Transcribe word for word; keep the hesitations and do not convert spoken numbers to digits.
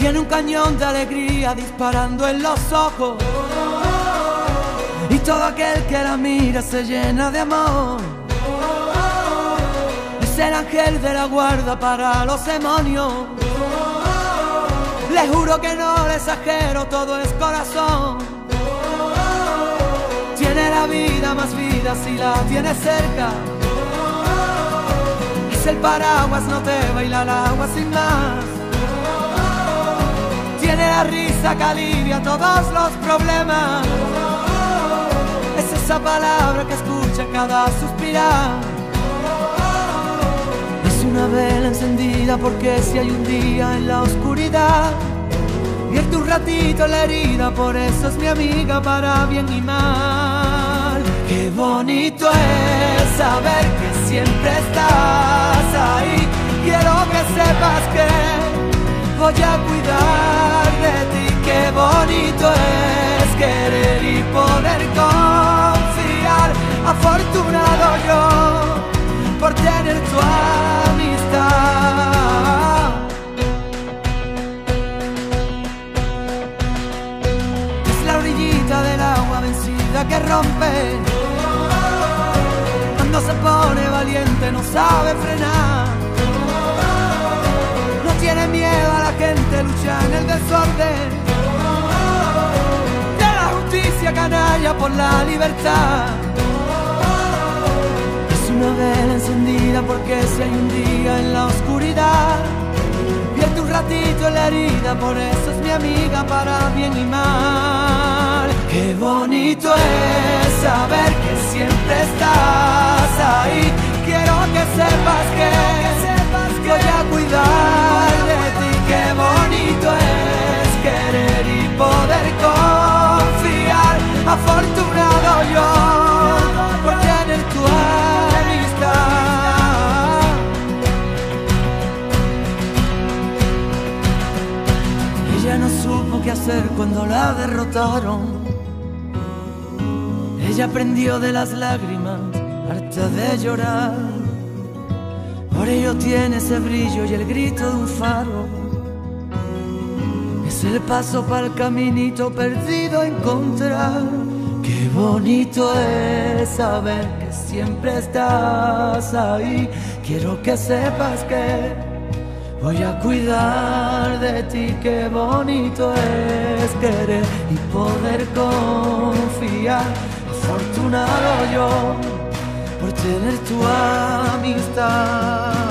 Tiene un cañón de alegría disparando en los ojos, y todo aquel que la mira se llena de amor. Es el ángel de la guarda para los demonios. Le juro que no le exagero, todo es corazón. Tiene la vida más vida si la tienes cerca. Es el paraguas, no te baila el agua sin más. Tiene la risa que alivia todos los problemas. Es esa palabra que escucha cada suspirar. Es una vela encendida porque si hay un día en la oscuridad, vierte un ratito la herida, por eso es mi amiga para bien y mal. Qué bonito es saber que siempre estás ahí. Quiero que sepas que voy a cuidar de ti. Qué bonito es querer y poder confiar. Afortunado yo por tener tu amistad. Es la orillita del agua vencida que rompe. Cuando se pone valiente no sabe frenar. No tiene miedo a la gente, lucha en el desorden. De la justicia canalla por la libertad. Es una vela encendida porque si hay un día en la oscuridad, vierte un ratito en la herida, por eso es mi amiga para bien y mal. Qué bonito es saber que siempre estás ahí. Quiero que sepas que, que, sepas que voy a cuidar de ti. Qué bonito es querer y poder confiar. Afortunado yo por tener tu amistad. Ella no supo qué hacer cuando la derrotaron. Ella aprendió de las lágrimas, harta de llorar. Por ello tiene ese brillo y el grito de un faro. Es el paso para el caminito perdido a encontrar. Qué bonito es saber que siempre estás ahí. Quiero que sepas que voy a cuidar de ti. Qué bonito es querer y poder confiar. Afortunado yo por tener tu amistad.